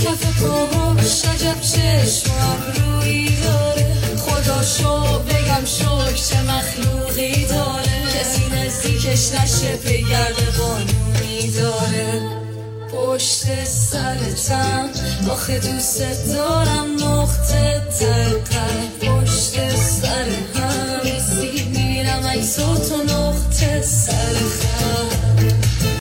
کف پاهاش عجب چشم و ابرویی داره، خدا شو بگم شکر چه مخلوقی داره، کسی نزدیکش نشه بگرد قانونی داره. پشت سرتم آخه دوست دارم، نقطه